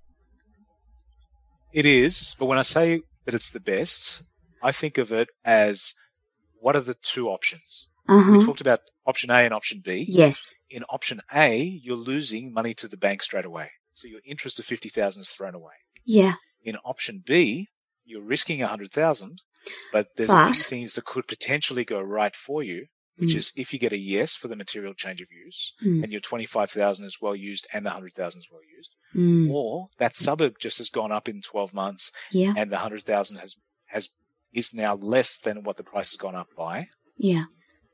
It is, but when I say that it's the best, I think of it as what are the two options? Uh-huh. We talked about option A and option B. Yes. In option A, you're losing money to the bank straight away. So your interest of fifty thousand dollars is thrown away. Yeah. In option B, you're risking one hundred thousand dollars, but there's But- a few things that could potentially go right for you, which Mm. is if you get a yes for the material change of use Mm. and your twenty-five thousand dollars is well used and the one hundred thousand dollars is well used, Mm. or that suburb just has gone up in twelve months Yeah. and the one hundred thousand dollars has, has, is now less than what the price has gone up by. Yeah.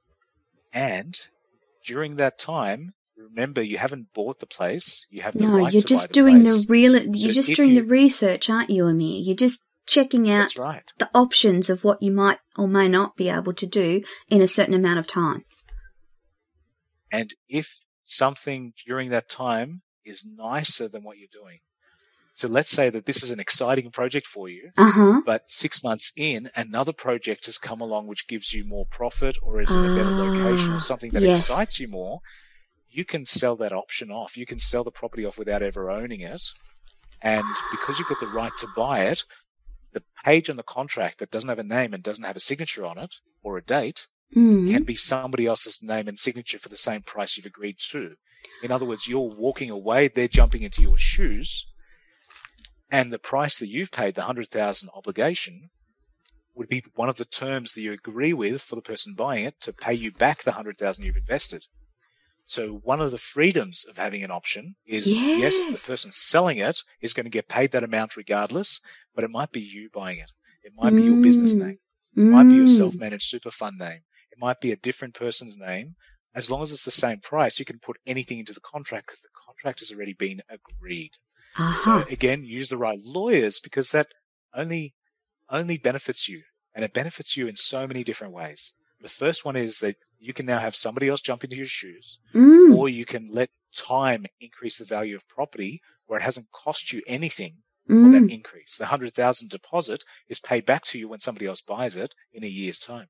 And during that time, remember, you haven't bought the place. You have the No, right you're to buy just the doing place. the real, you're So just if doing you- the research, aren't you, Amir? You're just checking out That's right. the options of what you might or may not be able to do in a certain amount of time. And if something during that time is nicer than what you're doing. So let's say that this is an exciting project for you, Uh-huh. but six months in, another project has come along which gives you more profit or is in Ah, a better location or something that yes. excites you more. You can sell that option off. You can sell the property off without ever owning it. And because you've got the right to buy it, the page on the contract that doesn't have a name and doesn't have a signature on it or a date Mm. can be somebody else's name and signature for the same price you've agreed to. In other words, you're walking away, they're jumping into your shoes, and the price that you've paid, the one hundred thousand dollars obligation, would be one of the terms that you agree with for the person buying it to pay you back the one hundred thousand dollars you've invested. So one of the freedoms of having an option is, yes. yes, the person selling it is going to get paid that amount regardless, but it might be you buying it. It might mm. be your business name. It mm. might be your self-managed super fund name. It might be a different person's name. As long as it's the same price, you can put anything into the contract because the contract has already been agreed. Uh-huh. So again, use the right lawyers because that only only benefits you, and it benefits you in so many different ways. The first one is that you can now have somebody else jump into your shoes, Mm. or you can let time increase the value of property where it hasn't cost you anything Mm. for that increase. The one hundred thousand dollars deposit is paid back to you when somebody else buys it in a year's time.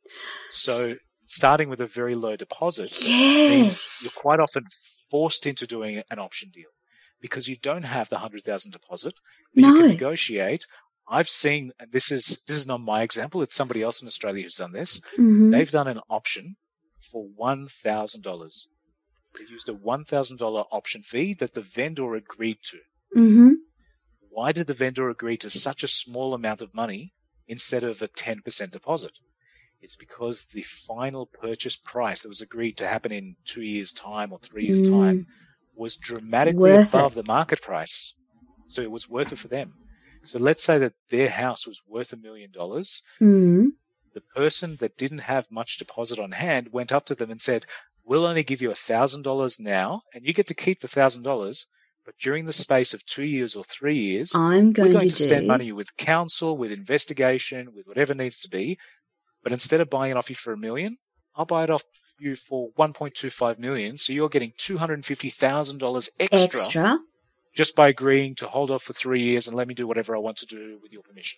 So starting with a very low deposit yes. means you're quite often forced into doing an option deal because you don't have the one hundred thousand dollars deposit, but no. you can negotiate. I've seen, and this is this is not my example, it's somebody else in Australia who's done this. Mm-hmm. They've done an option for one thousand dollars. They used a one thousand dollars option fee that the vendor agreed to. Mm-hmm. Why did the vendor agree to such a small amount of money instead of a ten percent deposit? It's because the final purchase price that was agreed to happen in two years' time or three years' Mm. time was dramatically Worth above it. the market price. So it was worth it for them. So let's say that their house was worth a million dollars. Mm. The person that didn't have much deposit on hand went up to them and said, we'll only give you a thousand dollars now and you get to keep the thousand dollars. But during the space of two years or three years, I'm going we're going to, to do... spend money with counsel, with investigation, with whatever needs to be. But instead of buying it off you for a million, I'll buy it off you for one point two five million. So you're getting two hundred fifty thousand dollars extra, extra just by agreeing to hold off for three years and let me do whatever I want to do with your permission.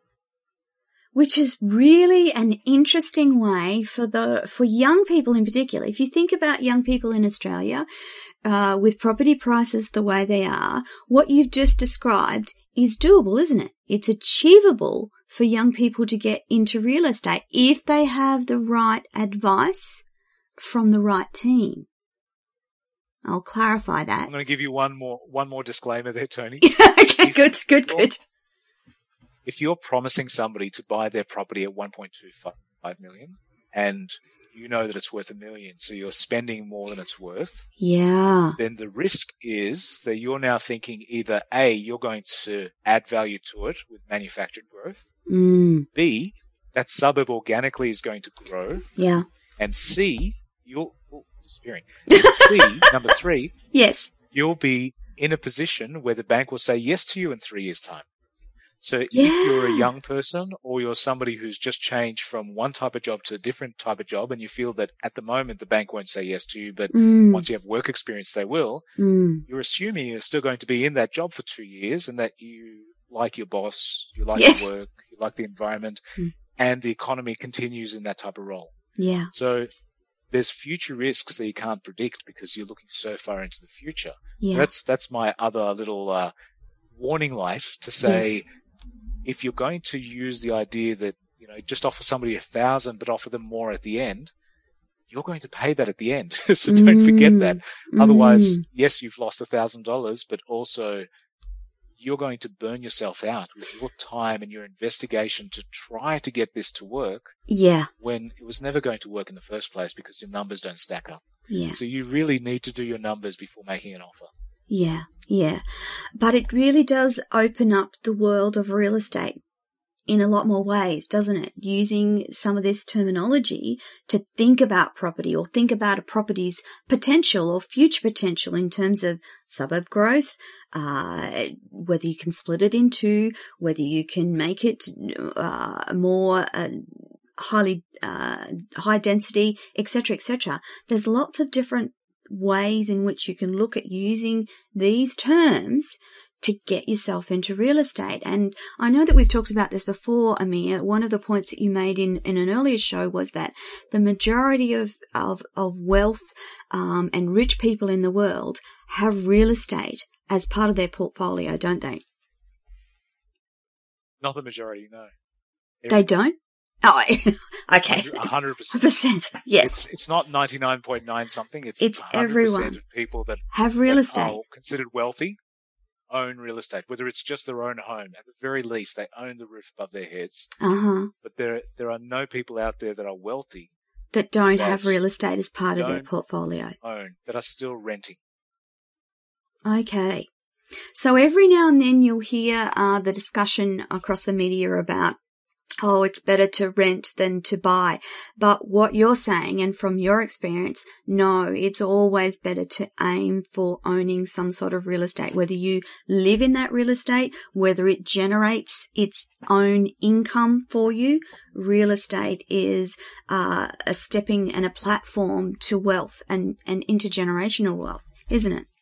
Which is really an interesting way for the for young people in particular. If you think about young people in Australia, uh, with property prices the way they are, what you've just described is doable, isn't it? It's achievable for young people to get into real estate if they have the right advice from the right team. I'll clarify that. I'm going to give you one more one more disclaimer there, Tony. Okay, if good, good, good. If you're promising somebody to buy their property at one point two five million and you know that it's worth a million, so you're spending more than it's worth, yeah, then the risk is that you're now thinking either A, you're going to add value to it with manufactured growth, mm. B, that suburb organically is going to grow, yeah, and C, you'll oh, disappearing. And C, number three, yes, you'll be in a position where the bank will say yes to you in three years' time. So yeah. if you're a young person or you're somebody who's just changed from one type of job to a different type of job and you feel that at the moment the bank won't say yes to you, but mm. once you have work experience they will, mm. you're assuming you're still going to be in that job for two years and that you like your boss, you like yes. your work, you like the environment, mm. and the economy continues in that type of role. Yeah. So there's future risks that you can't predict because you're looking so far into the future. Yeah. That's that's my other little uh, warning light to say, yes. if you're going to use the idea that, you know, just offer somebody a thousand but offer them more at the end, you're going to pay that at the end. So don't mm. forget that. Otherwise, mm. yes, you've lost a thousand dollars, but also you're going to burn yourself out with your time and your investigation to try to get this to work. Yeah. When it was never going to work in the first place because your numbers don't stack up. Yeah. So you really need to do your numbers before making an offer. Yeah, yeah. But it really does open up the world of real estate in a lot more ways, doesn't it? Using some of this terminology to think about property or think about a property's potential or future potential in terms of suburb growth, uh, whether you can split it in two, whether you can make it uh, more uh, highly uh, high density, et cetera, et cetera. There's lots of different ways in which you can look at using these terms to get yourself into real estate. And I know that we've talked about this before, Amir. One of the points that you made in, in an earlier show was that the majority of, of, of wealth um, and rich people in the world have real estate as part of their portfolio, don't they? Not the majority, no. Every- they don't? Oh, okay. one hundred percent. percent Yes. It's, it's not ninety-nine point nine something. It's, it's one hundred percent everyone of people that have real that estate. Are considered wealthy own real estate, whether it's just their own home. At the very least, they own the roof above their heads. Uh-huh. But there, there are no people out there that are wealthy that don't that have real estate as part of their portfolio. Own, that are still renting. Okay. So every now and then you'll hear uh, the discussion across the media about, oh, it's better to rent than to buy. But what you're saying, and from your experience, no, it's always better to aim for owning some sort of real estate, whether you live in that real estate, whether it generates its own income for you. Real estate is uh, a stepping and a platform to wealth and, and intergenerational wealth, isn't it?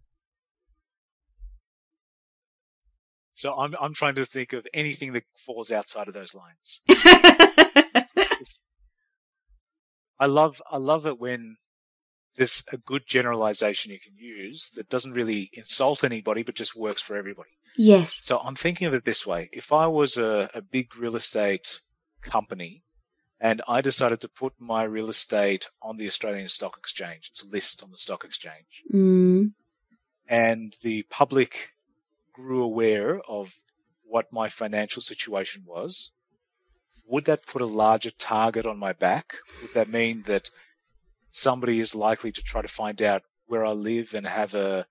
So I'm I'm trying to think of anything that falls outside of those lines. I love I love it when there's a good generalization you can use that doesn't really insult anybody but just works for everybody. Yes. So I'm thinking of it this way. If I was a, a big real estate company and I decided to put my real estate on the Australian Stock Exchange, to list on the stock exchange, mm. and the public grew aware of what my financial situation was, would that put a larger target on my back? Would that mean that somebody is likely to try to find out where I live and have a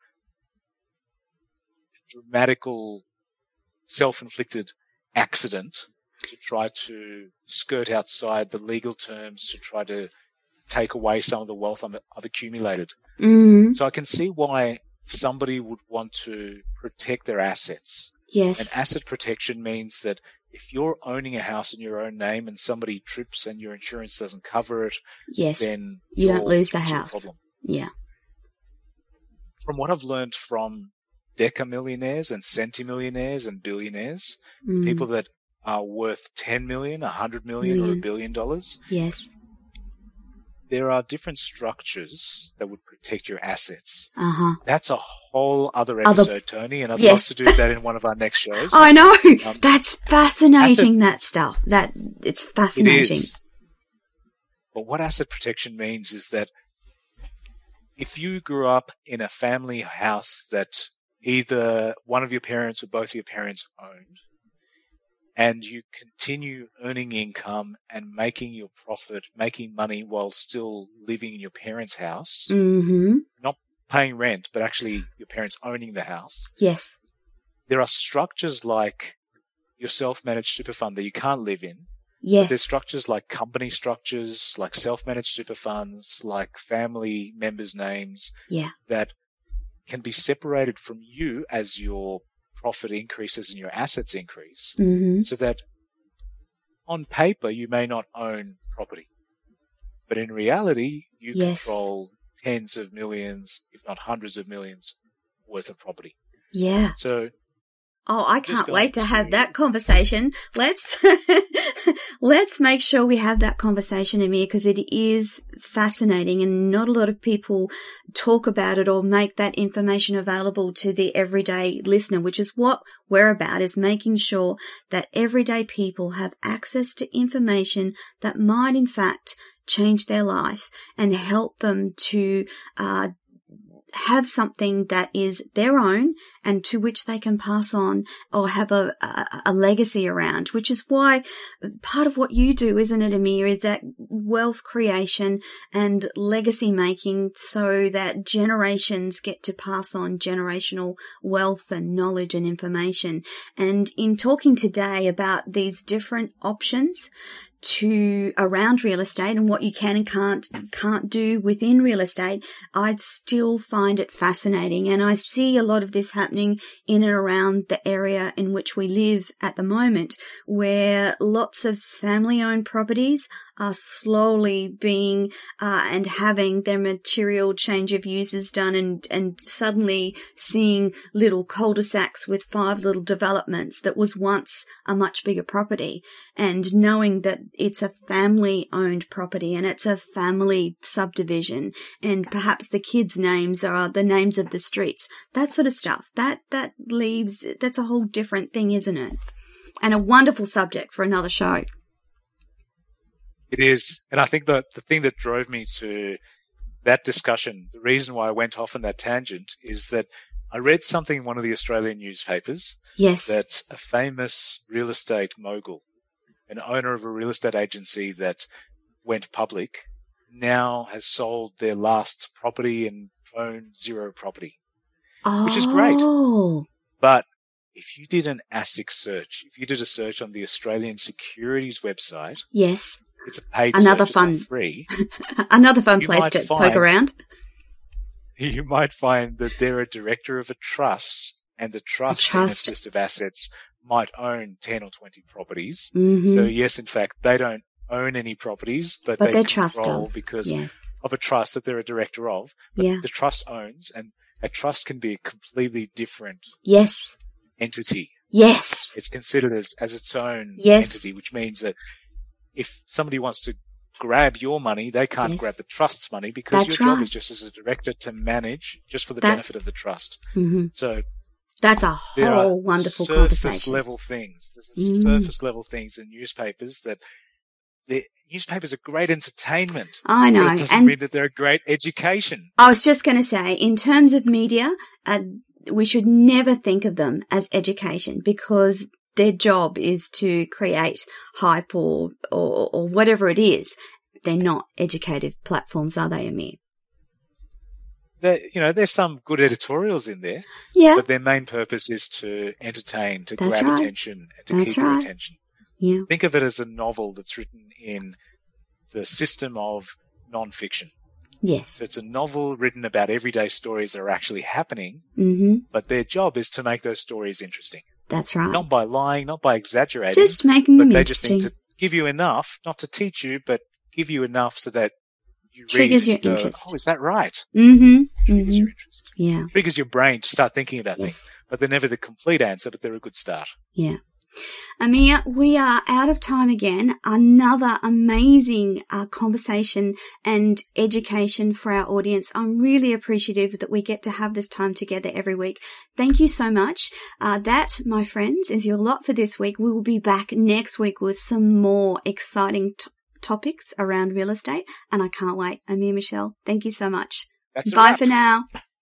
dramatical self-inflicted accident to try to skirt outside the legal terms to try to take away some of the wealth I've accumulated? Mm-hmm. So I can see why somebody would want to protect their assets. Yes. And asset protection means that if you're owning a house in your own name and somebody trips and your insurance doesn't cover it, yes, then you don't lose the house. Problem. Yeah. From what I've learned from decamillionaires and centimillionaires and billionaires, mm. people that are worth ten million, a hundred million, million, or a billion dollars. Yes. There are different structures that would protect your assets. Uh-huh. That's a whole other episode, other... Tony, and I'd yes. love to do that in one of our next shows. I know. Um, That's fascinating, asset... that stuff. That it's fascinating. It is. But what asset protection means is that if you grew up in a family house that either one of your parents or both of your parents owned, and you continue earning income and making your profit, making money while still living in your parents' house, mm-hmm. not paying rent, but actually your parents owning the house. Yes. There are structures like your self-managed super fund that you can't live in. Yes. But there's structures like company structures, like self-managed super funds, like family members' names. Yeah. That can be separated from you as your profit increases and your assets increase, mm-hmm. so that on paper you may not own property, but in reality you yes. control tens of millions, if not hundreds of millions worth of property. Yeah. So oh, I can't wait to have that conversation. Let's let's make sure we have that conversation, Amir, because it is fascinating and not a lot of people talk about it or make that information available to the everyday listener, which is what we're about, is making sure that everyday people have access to information that might in fact change their life and help them to uh have something that is their own and to which they can pass on or have a, a, a legacy around, which is why part of what you do, isn't it, Amir, is that wealth creation and legacy making so that generations get to pass on generational wealth and knowledge and information. And in talking today about these different options to around real estate and what you can and can't can't do within real estate, I still find it fascinating. And I see a lot of this happening in and around the area in which we live at the moment, where lots of family-owned properties are slowly being uh, and having their material change of uses done, and, and suddenly seeing little cul-de-sacs with five little developments that was once a much bigger property, and knowing that it's a family-owned property and it's a family subdivision, and perhaps the kids' names are the names of the streets, that sort of stuff. That that leaves, that's a whole different thing, isn't it? And a wonderful subject for another show. It is. And I think that the thing that drove me to that discussion, the reason why I went off on that tangent, is that I read something in one of the Australian newspapers. Yes. That a famous real estate mogul, an owner of a real estate agency that went public, now has sold their last property and own zero property, oh. which is great. But if you did an ASIC search, if you did a search on the Australian Securities website, yes, it's a paid another search, fun, it's not free. Another fun you place to find, poke around. You might find that they're a director of a trust, and the trust, a trust. in its list of assets might own ten or twenty properties. Mm-hmm. So yes, in fact, they don't own any properties, but, but they their trust control does. because yes. of a trust that they're a director of. But yeah. the trust owns, and a trust can be a completely different yes. entity. Yes. It's considered as, as its own yes. entity, which means that if somebody wants to grab your money, they can't yes. grab the trust's money, because That's your right. job is just as a director to manage just for the that, benefit of the trust. Mm-hmm. So that's a whole wonderful surface conversation. level things. There's mm. surface level things in newspapers that the newspapers are great entertainment. I know. But it doesn't and mean that they're a great education. I was just going to say, in terms of media, uh, we should never think of them as education, because their job is to create hype or, or, or whatever it is. They're not educative platforms, are they, Amir? There, you know, there's some good editorials in there. Yeah. But their main purpose is to entertain, to That's grab right. attention, and to That's keep your right. attention. Yeah. Think of it as a novel that's written in the system of non-fiction. Yes. So it's a novel written about everyday stories that are actually happening, mm-hmm. but their job is to make those stories interesting. That's right. Not by lying, not by exaggerating. Just making them but they interesting. just need to give you enough, not to teach you, but give you enough so that you triggers read your and go, interest. oh, is that right? Mm-hmm. Triggers mm-hmm. your interest. Yeah. Triggers your brain to start thinking about yes. things. But they're never the complete answer, but they're a good start. Yeah. Amir, we are out of time again. Another amazing uh, conversation and education for our audience. I'm really appreciative that we get to have this time together every week. Thank you so much. Uh, that, my friends, is your lot for this week. We will be back next week with some more exciting t- topics around real estate, and I can't wait. Amir Michelle, thank you so much. That's Bye for now.